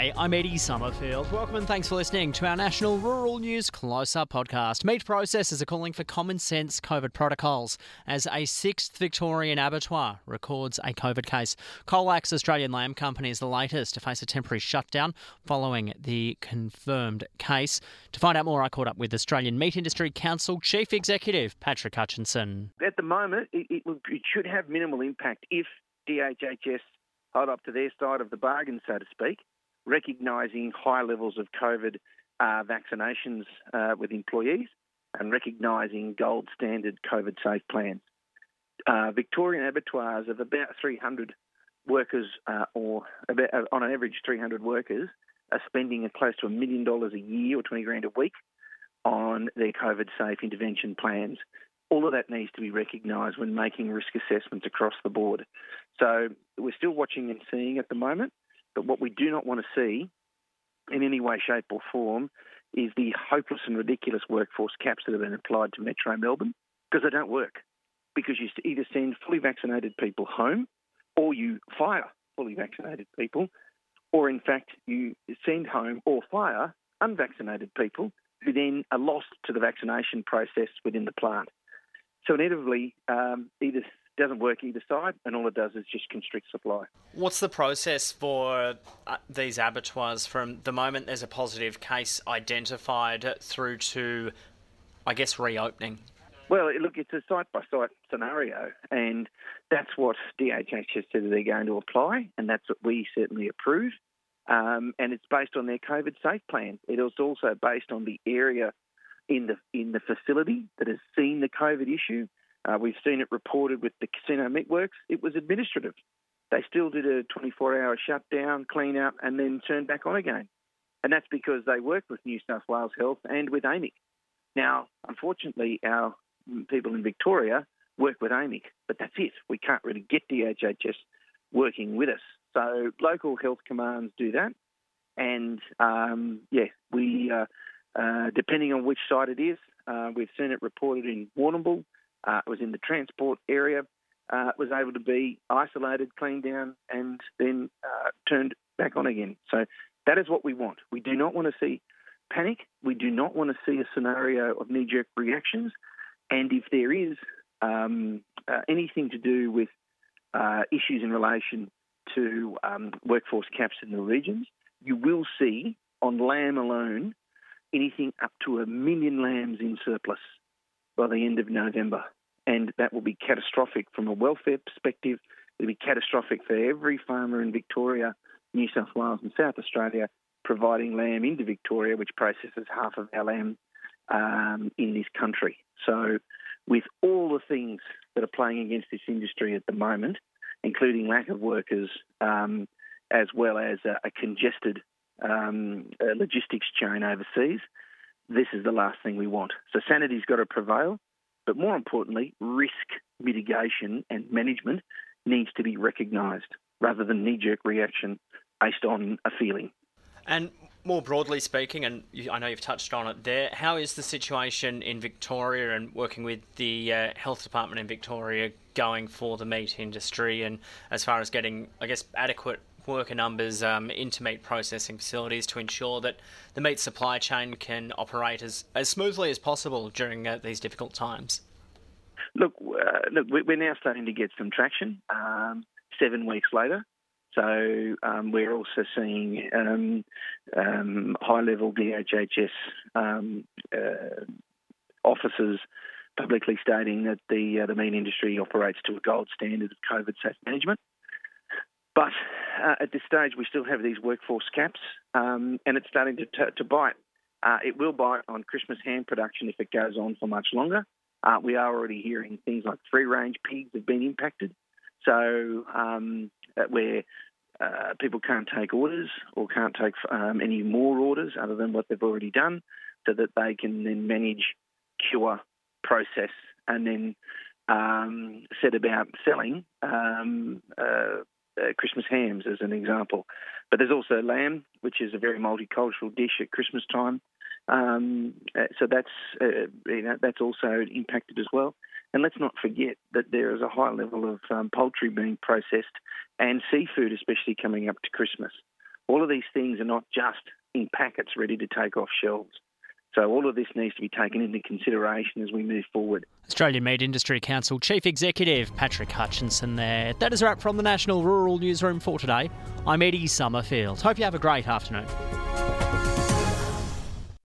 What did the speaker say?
G'day, I'm Eddie Summerfield. Welcome and thanks for listening to our National Rural News Close-Up podcast. Meat processors are calling for common sense COVID protocols as a 6th Victorian abattoir records a COVID case. Colax Australian Lamb Company is the latest to face a temporary shutdown following the confirmed case. To find out more, I caught up with Australian Meat Industry Council Chief Executive Patrick Hutchinson. At the moment, it should have minimal impact if DHHS hold up to their side of the bargain, so to speak, recognising high levels of COVID vaccinations with employees and recognising gold standard COVID safe plans. Victorian abattoirs of about 300 workers, or about, on an average 300 workers, are spending close to $1 million a year or 20 grand a week on their COVID safe intervention plans. All of that needs to be recognised when making risk assessments across the board. So we're still watching and seeing at the moment, but what we do not want to see in any way, shape or form is the hopeless and ridiculous workforce caps that have been applied to Metro Melbourne, because they don't work. Because you either send fully vaccinated people home or you fire fully vaccinated people, or in fact you send home or fire unvaccinated people who then are lost to the vaccination process within the plant. So inevitably, either doesn't work either side, and all it does is just constrict supply. What's the process for these abattoirs from the moment there's a positive case identified through to, I guess, reopening? Well, look, it's a site-by-site scenario, and that's what DHH has said that they're going to apply, and that's what we certainly approve. And it's based on their COVID safe plan. It is also based on the area in the facility that has seen the COVID issue. We've seen it reported with the Casino Meatworks. It was administrative. They still did a 24-hour shutdown, clean out, and then turned back on again. And that's because they worked with New South Wales Health and with AMIC. Now, unfortunately, our people in Victoria work with AMIC, but that's it. We can't really get DHHS working with us. So local health commands do that. And, we... depending on which site it is, we've seen it reported in Warrnambool. It was in the transport area. It was able to be isolated, cleaned down, and then turned back on again. So that is what we want. We do not want to see panic. We do not want to see a scenario of knee-jerk reactions. And if there is anything to do with issues in relation to workforce caps in the regions, you will see on lamb alone anything up to 1 million lambs in surplus by the end of November. And that will be catastrophic from a welfare perspective. It'll be catastrophic for every farmer in Victoria, New South Wales and South Australia, providing lamb into Victoria, which processes half of our lamb in this country. So with all the things that are playing against this industry at the moment, including lack of workers, as well as a congested logistics chain overseas, this is the last thing we want. So sanity's got to prevail, but more importantly, risk mitigation and management needs to be recognised rather than knee-jerk reaction based on a feeling. And more broadly speaking, and I know you've touched on it there, how is the situation in Victoria and working with the health department in Victoria going for the meat industry, and as far as getting, I guess, adequate worker numbers into meat processing facilities to ensure that the meat supply chain can operate as smoothly as possible during these difficult times? Look, we're now starting to get some traction 7 weeks later. So we're also seeing high-level DHHS officers publicly stating that the meat industry operates to a gold standard of COVID safe management. But at this stage, we still have these workforce caps, and it's starting to bite. It will bite on Christmas ham production if it goes on for much longer. We are already hearing things like free-range pigs have been impacted. So where people can't take orders or can't take any more orders other than what they've already done, so that they can then manage, cure, process, and then set about selling Christmas hams as an example. But there's also lamb, which is a very multicultural dish at Christmas time. So that's also impacted as well. And let's not forget that there is a high level of poultry being processed and seafood, especially coming up to Christmas. All of these things are not just in packets ready to take off shelves. So all of this needs to be taken into consideration as we move forward. Australian Meat Industry Council Chief Executive Patrick Hutchinson there. That is a wrap from the National Rural Newsroom for today. I'm Eddie Summerfield. Hope you have a great afternoon.